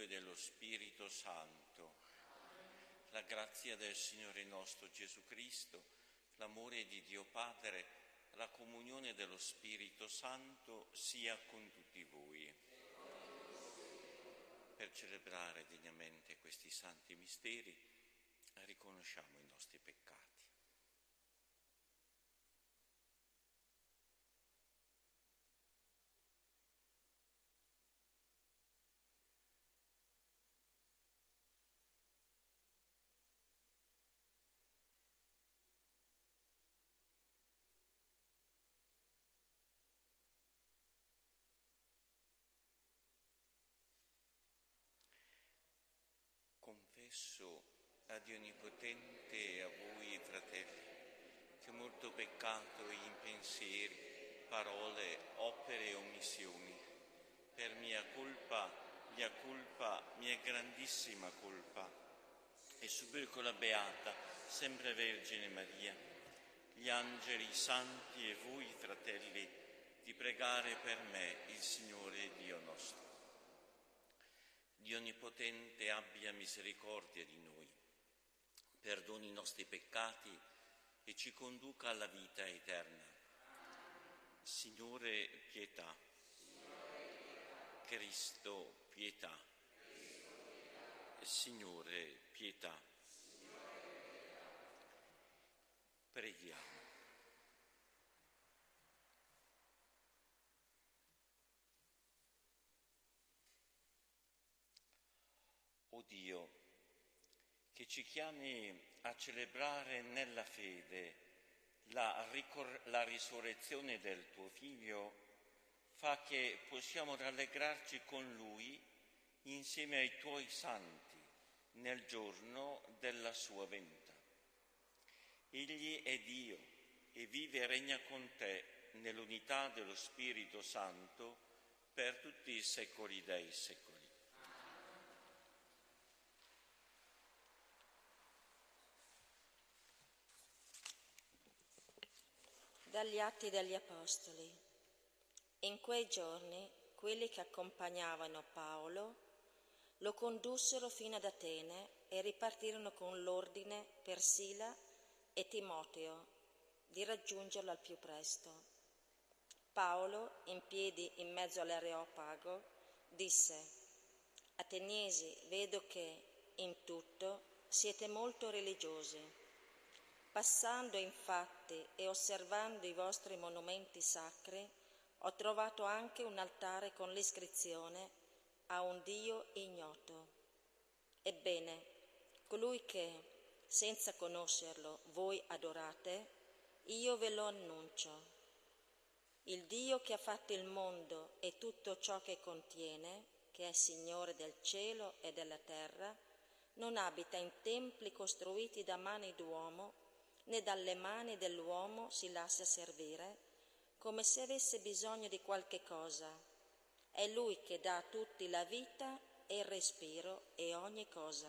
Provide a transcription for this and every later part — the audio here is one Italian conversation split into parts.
e dello Spirito Santo. La grazia del Signore nostro Gesù Cristo, l'amore di Dio Padre, la comunione dello Spirito Santo sia con tutti voi. Per celebrare degnamente questi santi misteri, riconosciamo i nostri peccati. Confesso a Dio Onnipotente e a voi, fratelli, che ho molto peccato in pensieri, parole, opere e omissioni. Per mia colpa, mia grandissima colpa. E supplico la Beata, sempre Vergine Maria, gli angeli, i santi e voi, fratelli, di pregare per me il Signore Dio nostro. Dio Onnipotente abbia misericordia di noi, perdoni i nostri peccati e ci conduca alla vita eterna. Signore, pietà. Cristo, pietà. Signore, pietà. Preghiamo. O Dio, che ci chiami a celebrare nella fede la risurrezione del tuo Figlio, fa che possiamo rallegrarci con Lui insieme ai tuoi santi nel giorno della sua venuta. Egli è Dio e vive e regna con te nell'unità dello Spirito Santo per tutti i secoli dei secoli. Dagli Atti degli Apostoli. In quei giorni quelli che accompagnavano Paolo lo condussero fino ad Atene e ripartirono con l'ordine per Sila e Timoteo di raggiungerlo al più presto. Paolo, in piedi in mezzo all'Areopago, disse: Ateniesi, vedo che in tutto siete molto religiosi. Passando infatti e osservando i vostri monumenti sacri, ho trovato anche un altare con l'iscrizione a un Dio ignoto. Ebbene, colui che, senza conoscerlo, voi adorate, io ve lo annuncio. Il Dio che ha fatto il mondo e tutto ciò che contiene, che è Signore del cielo e della terra, non abita in templi costruiti da mani d'uomo, né dalle mani dell'uomo si lascia servire, come se avesse bisogno di qualche cosa. È Lui che dà a tutti la vita e il respiro e ogni cosa.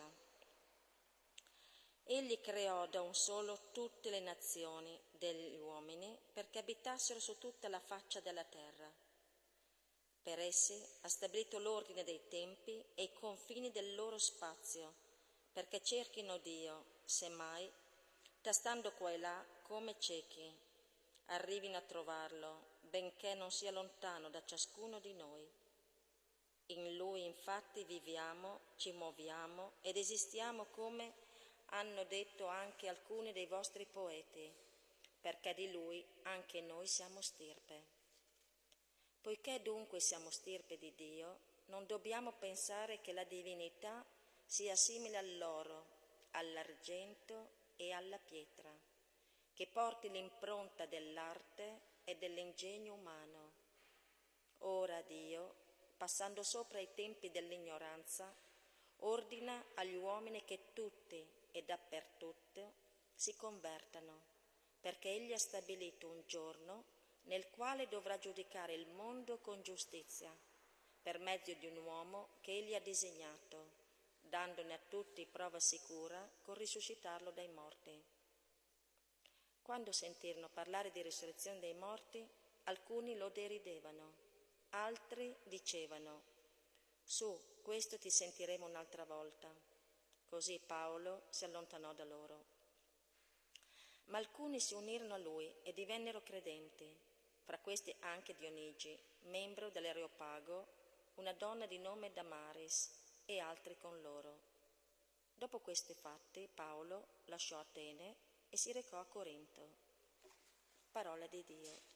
Egli creò da un solo tutte le nazioni degli uomini perché abitassero su tutta la faccia della terra. Per essi ha stabilito l'ordine dei tempi e i confini del loro spazio, perché cerchino Dio, semmai, tastando qua e là come ciechi, arrivino a trovarlo, benché non sia lontano da ciascuno di noi. In Lui infatti viviamo, ci muoviamo ed esistiamo, come hanno detto anche alcuni dei vostri poeti, perché di Lui anche noi siamo stirpe. Poiché dunque siamo stirpe di Dio, non dobbiamo pensare che la divinità sia simile all'oro, all'argento e alla pietra, che porti l'impronta dell'arte e dell'ingegno umano. Ora Dio, passando sopra i tempi dell'ignoranza, ordina agli uomini che tutti e dappertutto si convertano, perché Egli ha stabilito un giorno nel quale dovrà giudicare il mondo con giustizia, per mezzo di un uomo che Egli ha disegnato, dandone a tutti prova sicura col risuscitarlo dai morti. Quando sentirono parlare di risurrezione dei morti, alcuni lo deridevano, altri dicevano: Su, questo ti sentiremo un'altra volta. Così Paolo si allontanò da loro. Ma alcuni si unirono a lui e divennero credenti, fra questi anche Dionigi, membro dell'Areopago, una donna di nome Damaris e altri con loro. Dopo questi fatti Paolo lasciò Atene e si recò a Corinto. Parola di Dio.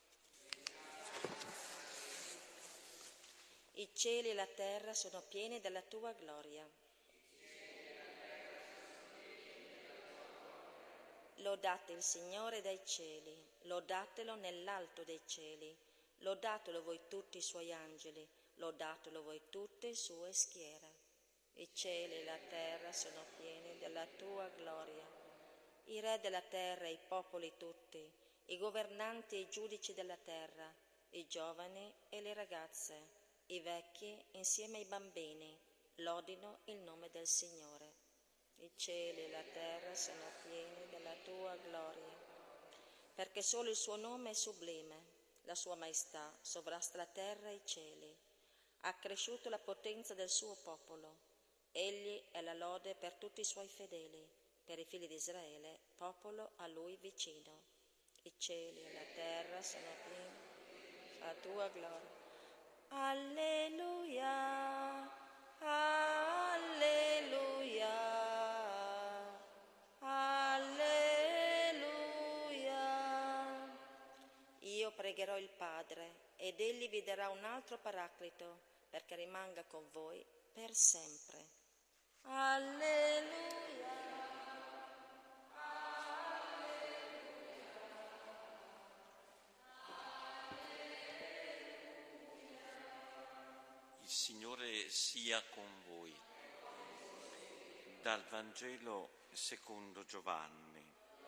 I cieli e la terra sono pieni della tua gloria. Lodate il Signore dai cieli, lodatelo nell'alto dei cieli, lodatelo voi tutti i suoi angeli, lodatelo voi tutte sue schiere. I cieli e la terra sono pieni della tua gloria. I re della terra e i popoli tutti, i governanti e i giudici della terra, i giovani e le ragazze, i vecchi insieme ai bambini, lodino il nome del Signore. I cieli e la terra sono pieni della tua gloria, perché solo il suo nome è sublime, la sua maestà sovrasta la terra e i cieli. Ha accresciuto la potenza del suo popolo. Egli è la lode per tutti i suoi fedeli, per i figli di Israele, popolo a lui vicino. I cieli e la terra sono pieni della tua gloria. Alleluia, alleluia, alleluia. Io pregherò il Padre ed egli vi darà un altro paraclito perché rimanga con voi per sempre. Alleluia. Il Signore sia con voi. Dal Vangelo secondo Giovanni.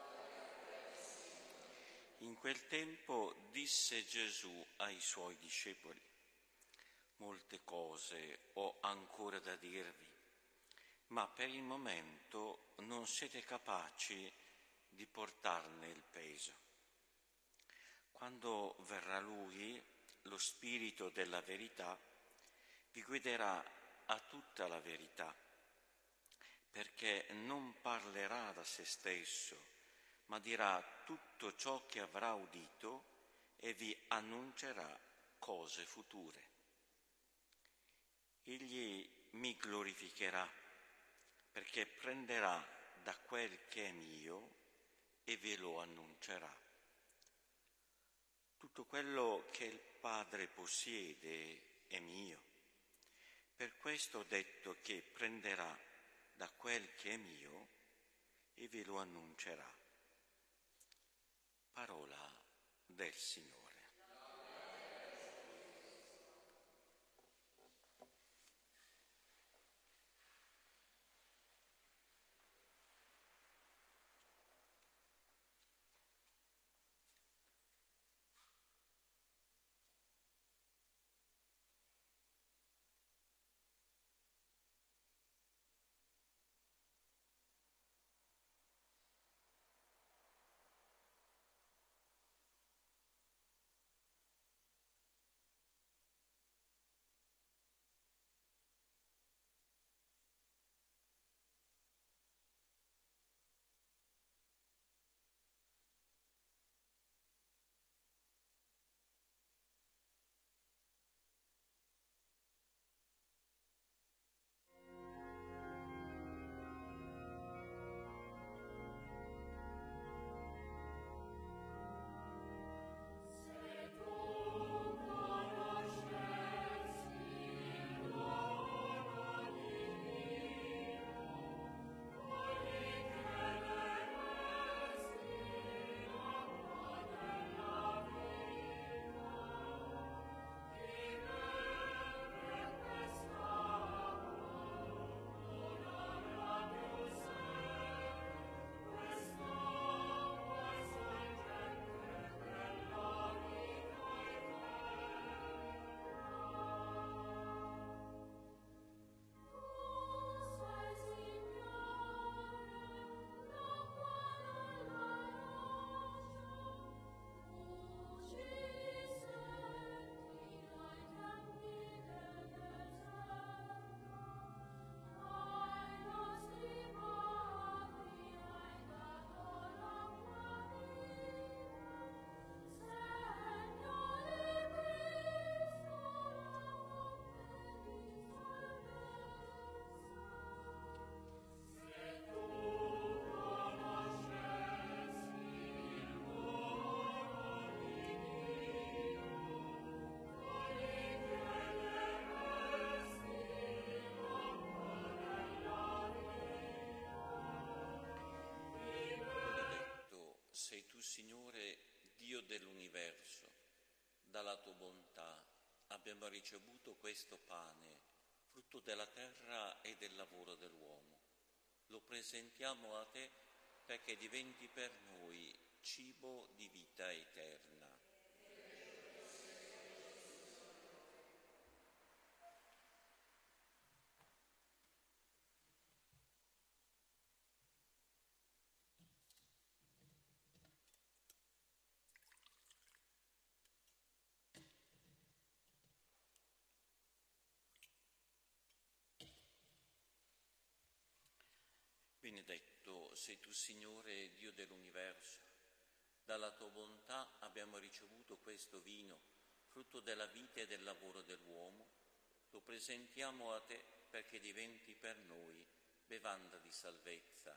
In quel tempo disse Gesù ai suoi discepoli: molte cose ho ancora da dirvi, ma per il momento non siete capaci di portarne il peso. Quando verrà Lui, lo Spirito della verità, vi guiderà a tutta la verità, perché non parlerà da se stesso, ma dirà tutto ciò che avrà udito e vi annuncerà cose future. Egli mi glorificherà, perché prenderà da quel che è mio e ve lo annuncerà. Tutto quello che il Padre possiede è mio. Per questo ho detto che prenderà da quel che è mio e ve lo annuncerà. Parola del Signore. dell'universo, dalla tua bontà abbiamo ricevuto questo pane, frutto della terra e del lavoro dell'uomo. Lo presentiamo a te perché diventi per noi cibo di vita eterna. Benedetto sei tu, Signore, Dio dell'universo. Dalla tua bontà abbiamo ricevuto questo vino, frutto della vita e del lavoro dell'uomo. Lo presentiamo a te perché diventi per noi bevanda di salvezza.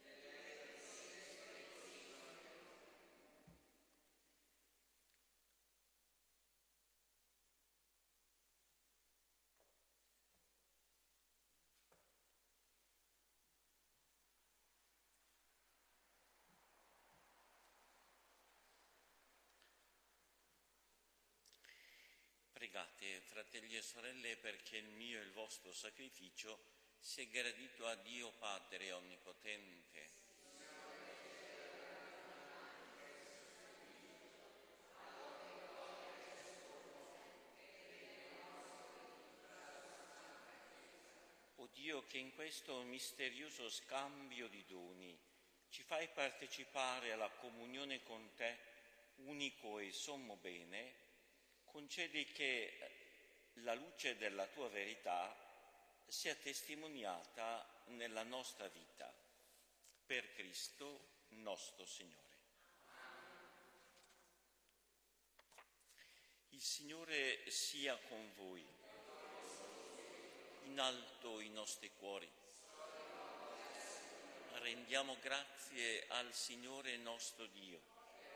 Pregate, fratelli e sorelle, perché il mio e il vostro sacrificio sia gradito a Dio Padre Onnipotente. O Dio, che in questo misterioso scambio di doni ci fai partecipare alla comunione con te, unico e sommo bene, concedi che la luce della tua verità sia testimoniata nella nostra vita. Per Cristo nostro Signore. Il Signore sia con voi. In alto i nostri cuori. Rendiamo grazie al Signore nostro Dio.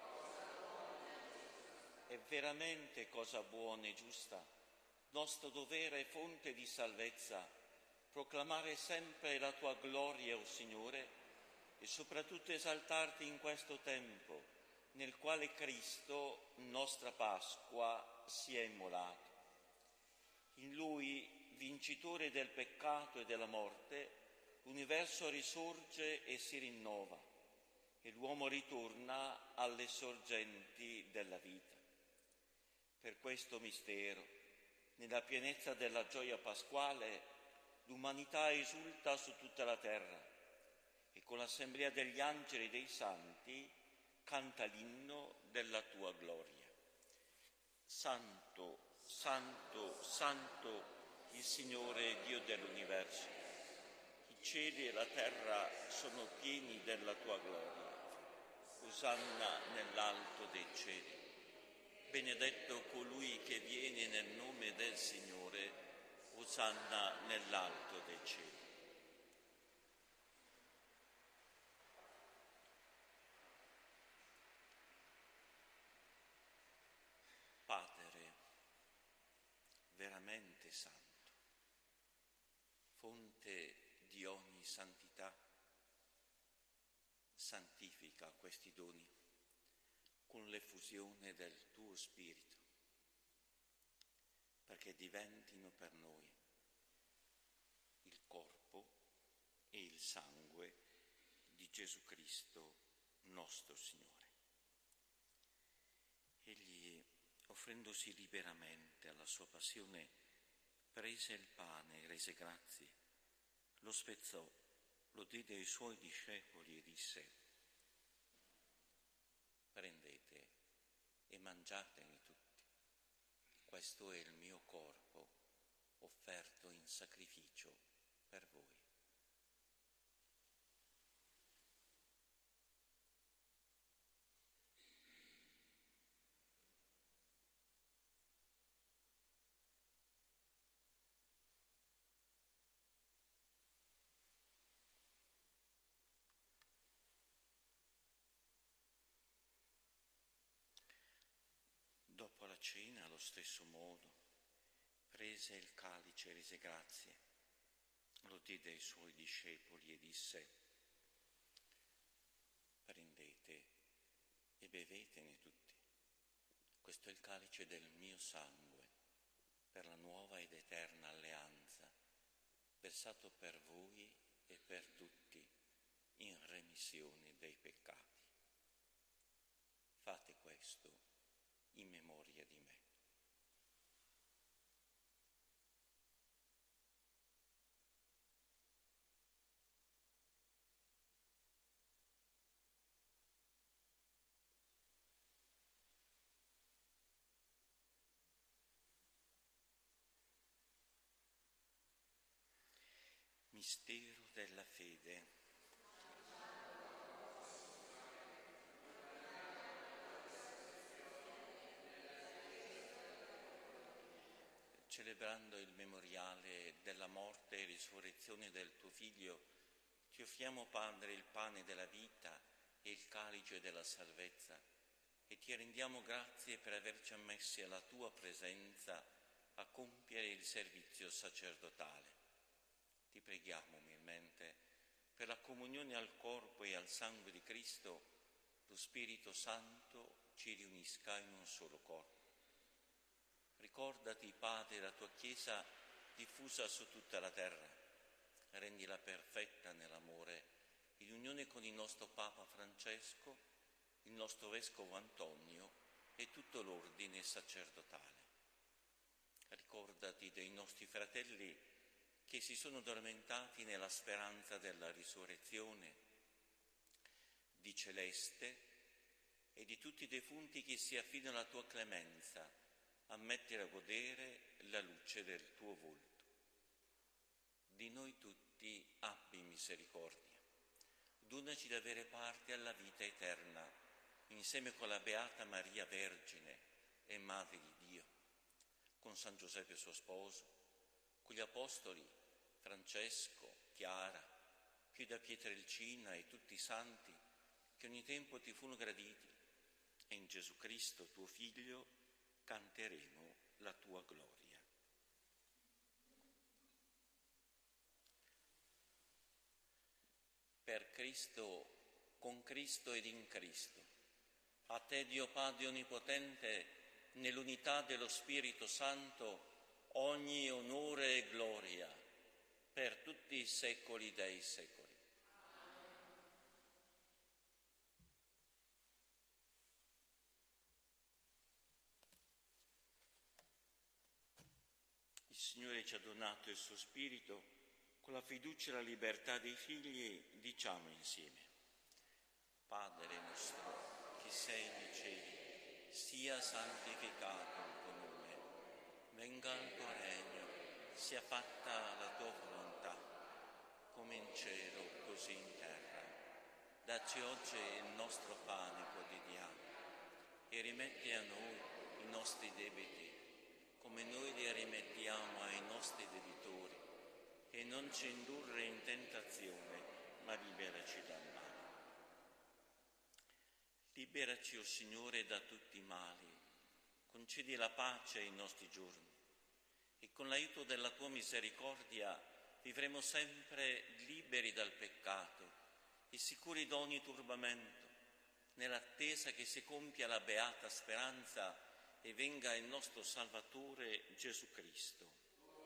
È veramente cosa buona e giusta, nostro dovere e fonte di salvezza, proclamare sempre la tua gloria, o Signore, e soprattutto esaltarti in questo tempo, nel quale Cristo, nostra Pasqua, si è immolato. In Lui, vincitore del peccato e della morte, l'universo risorge e si rinnova, e l'uomo ritorna alle sorgenti della vita. Per questo mistero, nella pienezza della gioia pasquale, l'umanità esulta su tutta la terra e con l'assemblea degli angeli e dei santi canta l'inno della tua gloria. Santo, santo, santo, il Signore Dio dell'universo. I cieli e la terra sono pieni della tua gloria. Osanna nell'alto dei cieli. Benedetto colui che viene nel nome del Signore, osanna nell'alto dei cieli. Padre, veramente santo, fonte di ogni santità, santifica questi doni con l'effusione del tuo Spirito, perché diventino per noi il corpo e il sangue di Gesù Cristo, nostro Signore. Egli, offrendosi liberamente alla sua passione, prese il pane e rese grazie, lo spezzò, lo diede ai suoi discepoli e disse: prendete e mangiatene tutti. Questo è il mio corpo offerto in sacrificio per voi. Dopo la cena, allo stesso modo, prese il calice e rese grazie, lo diede ai suoi discepoli e disse: prendete e bevetene tutti, Questo è il calice del mio sangue, per la nuova ed eterna alleanza, versato per voi e per tutti in remissione dei peccati. Fate questo in memoria di me. Mistero della fede. Celebrando il memoriale della morte e risurrezione del tuo Figlio, ti offriamo, Padre, il pane della vita e il calice della salvezza, e ti rendiamo grazie per averci ammessi alla tua presenza a compiere il servizio sacerdotale. Ti preghiamo umilmente per la comunione al corpo e al sangue di Cristo, lo Spirito Santo ci riunisca in un solo corpo. Ricordati, Padre, la tua Chiesa diffusa su tutta la terra, rendila perfetta nell'amore, in unione con il nostro Papa Francesco, il nostro Vescovo Antonio e tutto l'ordine sacerdotale. Ricordati dei nostri fratelli che si sono addormentati nella speranza della risurrezione, di Celeste e di tutti i defunti che si affidano alla tua clemenza, a mettere a godere la luce del tuo volto. Di noi tutti abbi misericordia. Donaci di avere parte alla vita eterna, insieme con la Beata Maria Vergine e Madre di Dio, con San Giuseppe suo sposo, con gli Apostoli Francesco, Chiara, Pio da Pietrelcina e tutti i santi che ogni tempo ti furono graditi, e in Gesù Cristo, tuo Figlio, canteremo la tua gloria. Per Cristo, con Cristo ed in Cristo, a te, Dio Padre Onnipotente, nell'unità dello Spirito Santo, ogni onore e gloria per tutti i secoli dei secoli. Il Signore ci ha donato il suo Spirito, con la fiducia e la libertà dei figli diciamo insieme: Padre nostro, che sei nei cieli, sia santificato il tuo nome, venga il tuo regno, sia fatta la tua volontà, come in cielo così in terra. Dacci oggi il nostro pane quotidiano e rimetti a noi i nostri debiti, come noi li rimettiamo ai nostri debitori, e non ci indurre in tentazione, ma liberaci dal male. Liberaci, o Signore, da tutti i mali, concedi la pace ai nostri giorni, e con l'aiuto della tua misericordia vivremo sempre liberi dal peccato e sicuri da ogni turbamento, nell'attesa che si compia la beata speranza e venga il nostro Salvatore Gesù Cristo.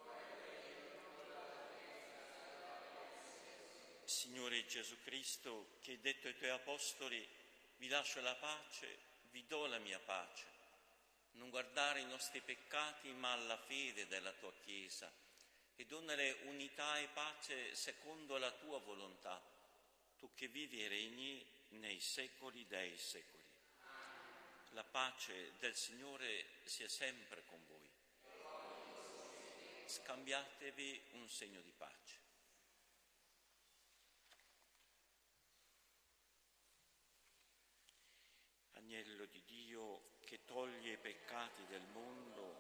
Signore Gesù Cristo, che hai detto ai tuoi apostoli: vi lascio la pace, vi do la mia pace. Non guardare i nostri peccati, ma alla fede della tua Chiesa, e donale unità e pace secondo la tua volontà, tu che vivi e regni nei secoli dei secoli. La pace del Signore sia sempre con voi. Scambiatevi un segno di pace. Agnello di Dio, che toglie i peccati del mondo,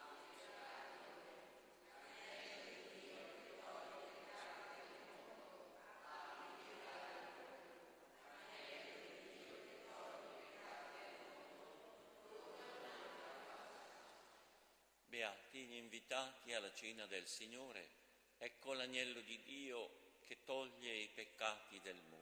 beati gli invitati alla cena del Signore, ecco l'agnello di Dio che toglie i peccati del mondo.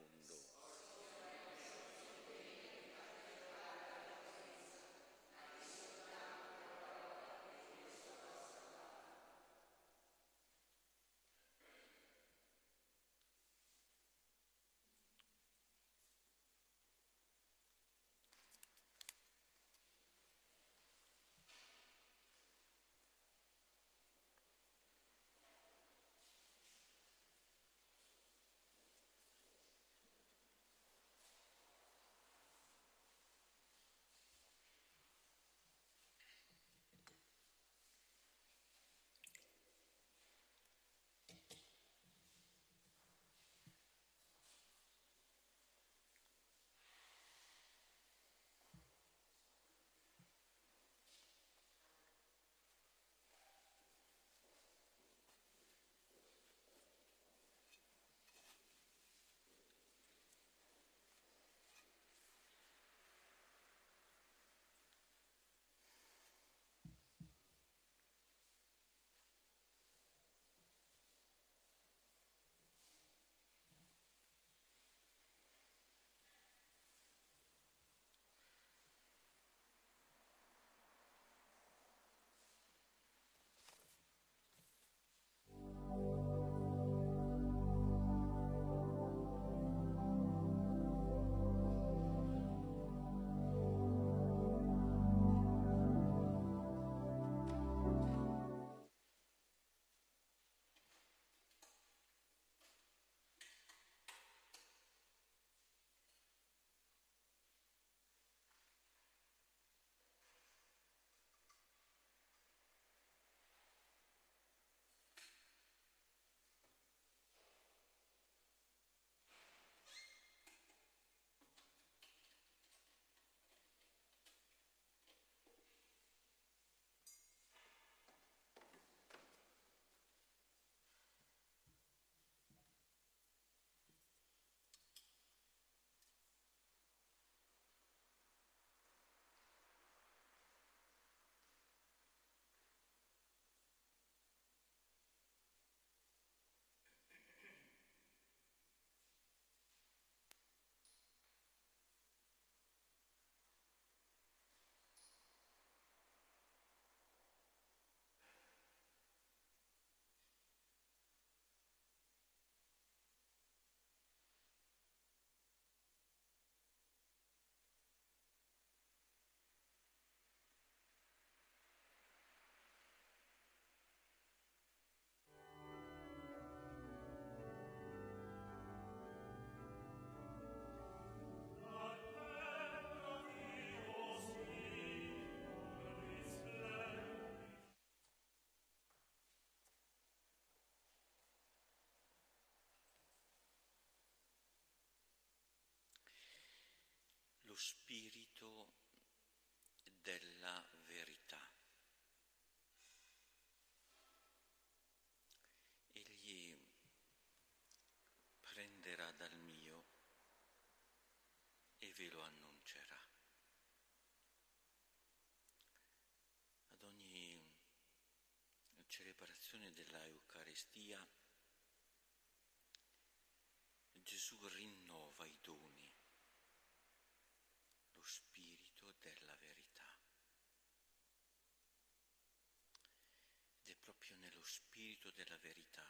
spirito della verità. Egli prenderà dal mio e ve lo annuncerà. Ad ogni celebrazione della Eucaristia Gesù rinnova i doni, lo spirito della verità. Ed è proprio nello spirito della verità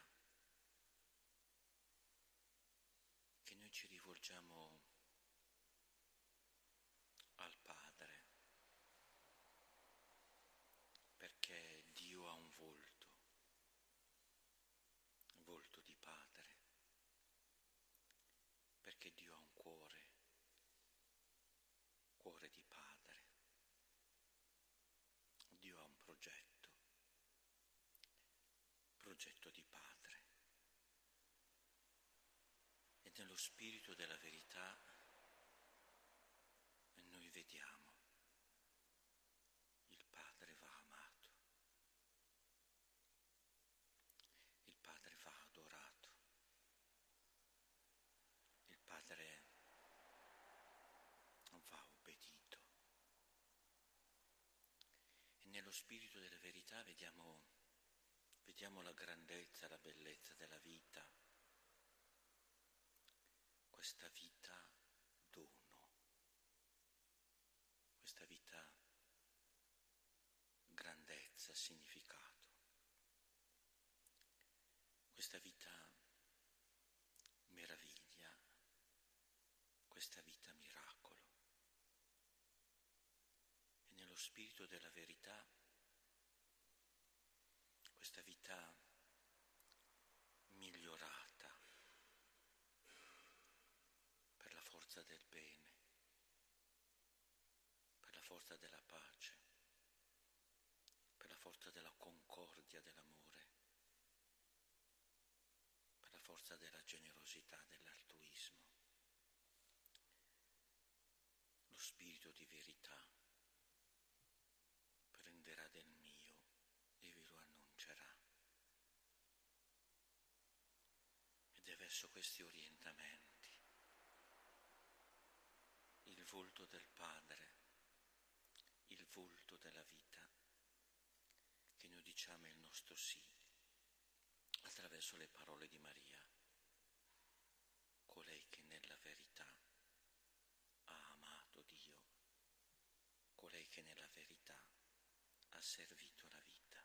che noi ci rivolgiamo al Padre, perché Dio ha un volto di Padre, perché Dio ha un cuore di Padre, Dio ha un progetto di Padre. E nello spirito della verità noi vediamo il Padre va amato, il Padre va adorato, il Padre va obbedito. E nello spirito della verità vediamo la grandezza, la bellezza della vita, questa vita dono, questa vita grandezza, significato, questa vita meraviglia, questa vita miracolo. E nello spirito della verità questa vita migliorata per la forza del bene, per la forza della pace, per la forza della concordia, dell'amore, per la forza della generosità, dell'altruismo. Lo spirito di verità prenderà del mio e vi lo annuncerà. Ed è verso questi orientamenti, il volto del Padre, il volto della vita, che noi diciamo il nostro sì, attraverso le parole di Maria, colei che nella verità ha amato Dio, colei che nella verità ha servito la vita.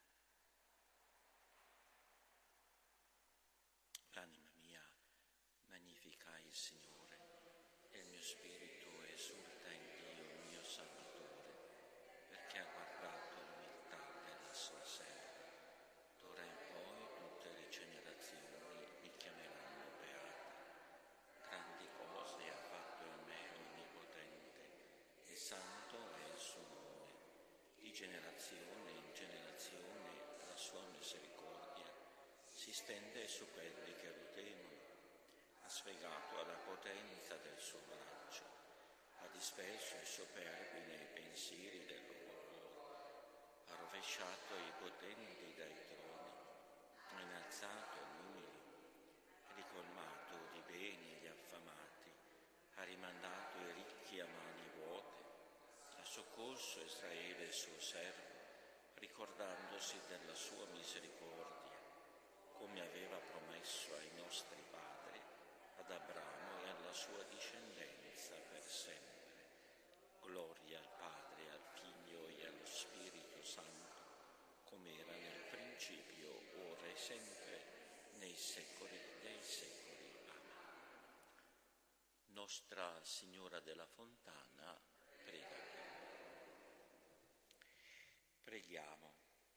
L'anima mia magnifica il Signore e il mio spirito esulta in Dio, il mio Salvatore, perché ha guardato l'umiltà della sua serva. D'ora in poi tutte le generazioni mi chiameranno beata. Grandi cose ha fatto in me l'Onnipotente, e santo è il suo nome. Di generazione in generazione la sua misericordia si stende su quelli che lo temono. Ha spiegato alla potenza del suo braccio, ha disperso i superbi nei pensieri del loro cuore, ha rovesciato i potenti dai troni, ha innalzato gli umili, ha ricolmato di beni gli affamati, ha rimandato i ricchi a mani vuote, ha soccorso Israele suo servo, ricordandosi della sua misericordia, come aveva promesso ai nostri padri, ad Abramo e alla sua discendenza per sempre. Gloria al Padre, al Figlio e allo Spirito Santo, come era nel principio, ora e sempre, nei secoli dei secoli. Amen. Nostra Signora della Fontana, prega per noi. Preghiamo.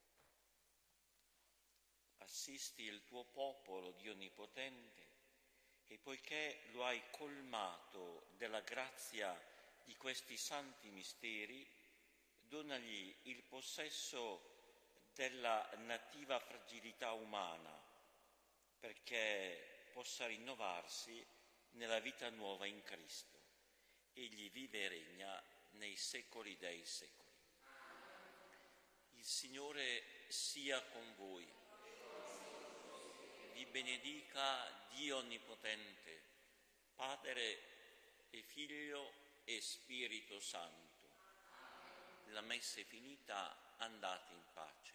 Assisti il tuo popolo, Dio Onnipotente, e poiché lo hai colmato della grazia di questi santi misteri, donagli il possesso della nativa fragilità umana, perché possa rinnovarsi nella vita nuova in Cristo, Egli vive e regna nei secoli dei secoli. Il Signore sia con voi. Vi benedica Dio Onnipotente, Padre e Figlio e Spirito Santo. La messa è finita, andate in pace.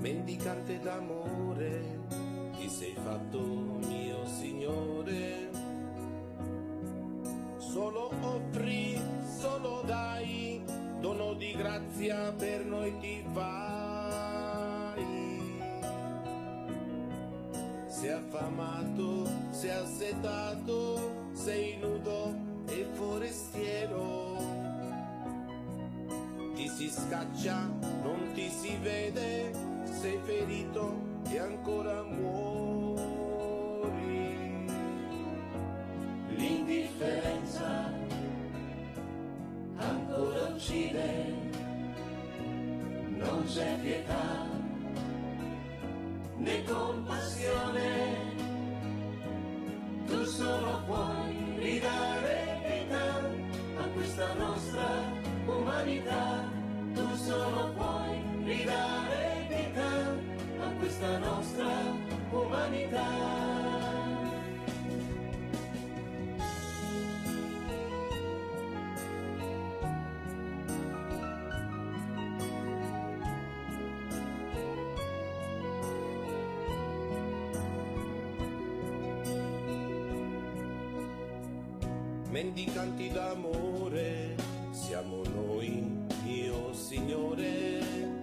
mendicante d'amore, ti sei fatto mio Signore. Solo offri, solo dai, dono di grazia per noi ti fai. Sei affamato, sei assetato, sei nudo e forestiero. Ti si scaccia, non ti si vede, sei ferito e ancora muori. L'indifferenza ancora uccide, non c'è pietà né compassione, tu solo puoi ridare vita a questa nostra umanità, tu solo puoi ridare vita a questa nostra umanità. Mendicanti d'amore siamo noi, mio Signore,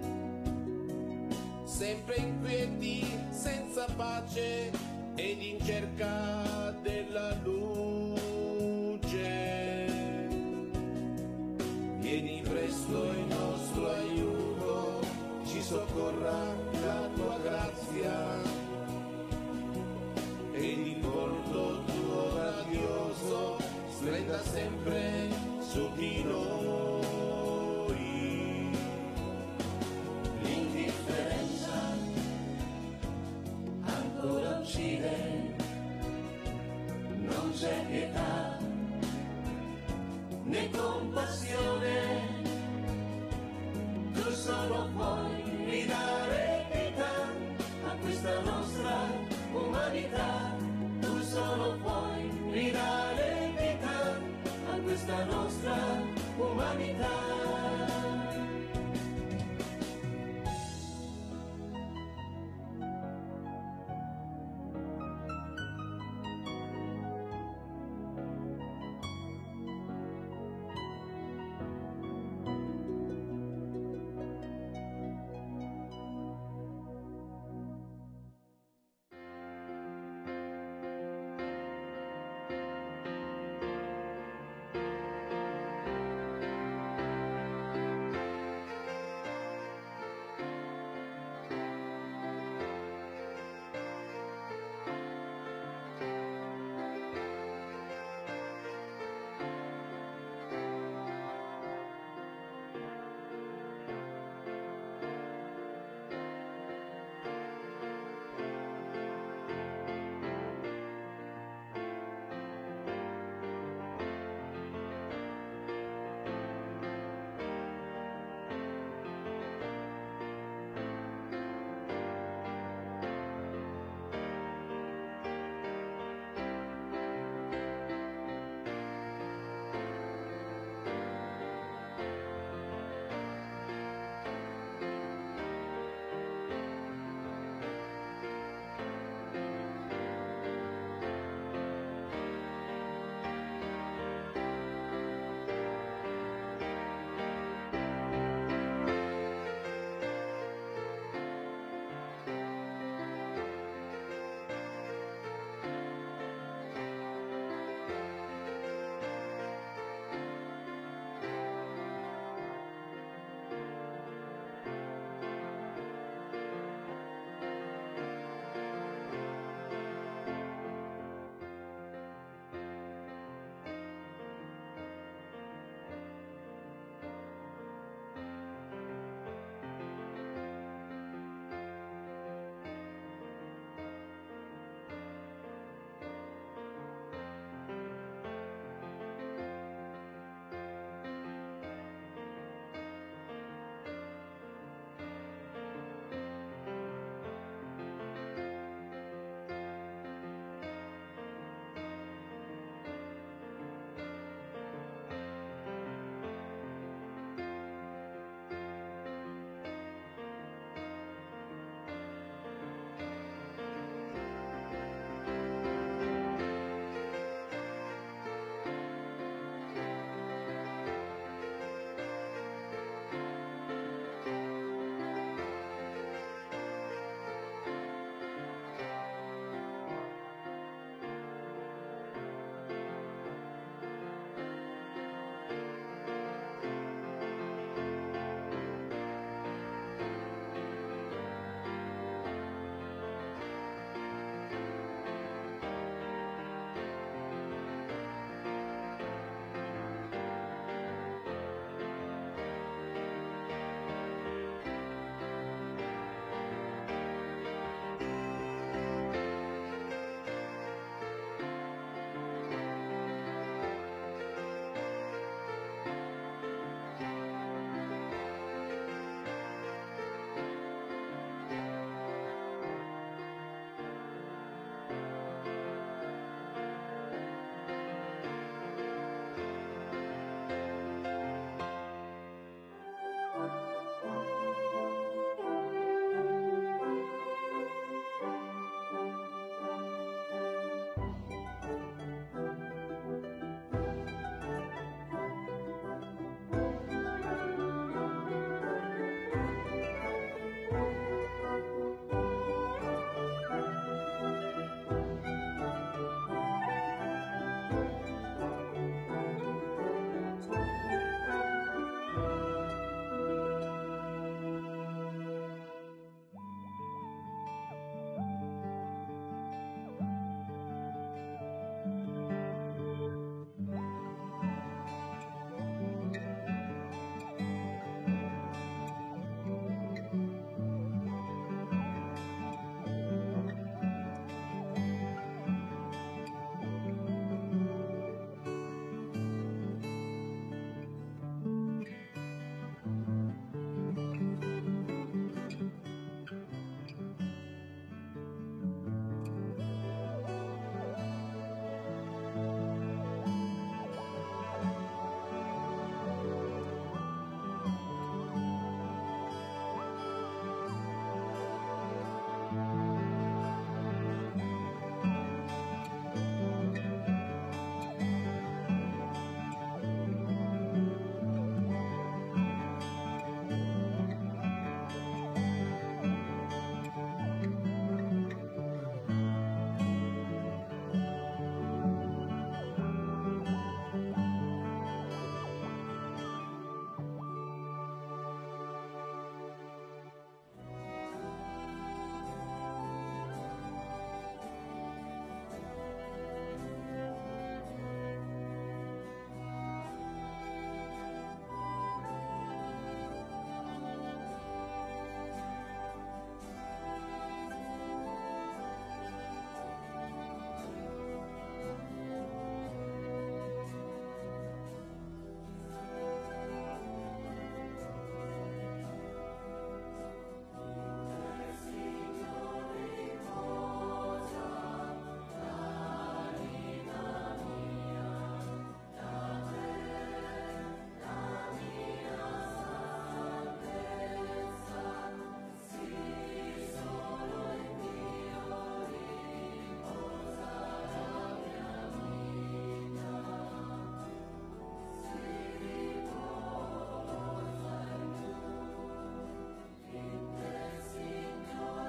sempre inquieti, senza pace ed in cerca della luce. Vieni presto in nostro aiuto, ci soccorra la tua grazia ed il volto tuo radioso splenda sempre su di noi. L'indifferenza ancora uccide, non c'è pietà né compassione, tu solo puoi ridare vita a questa nostra umanità, tu solo puoi ridare vita a questa nostra umanità.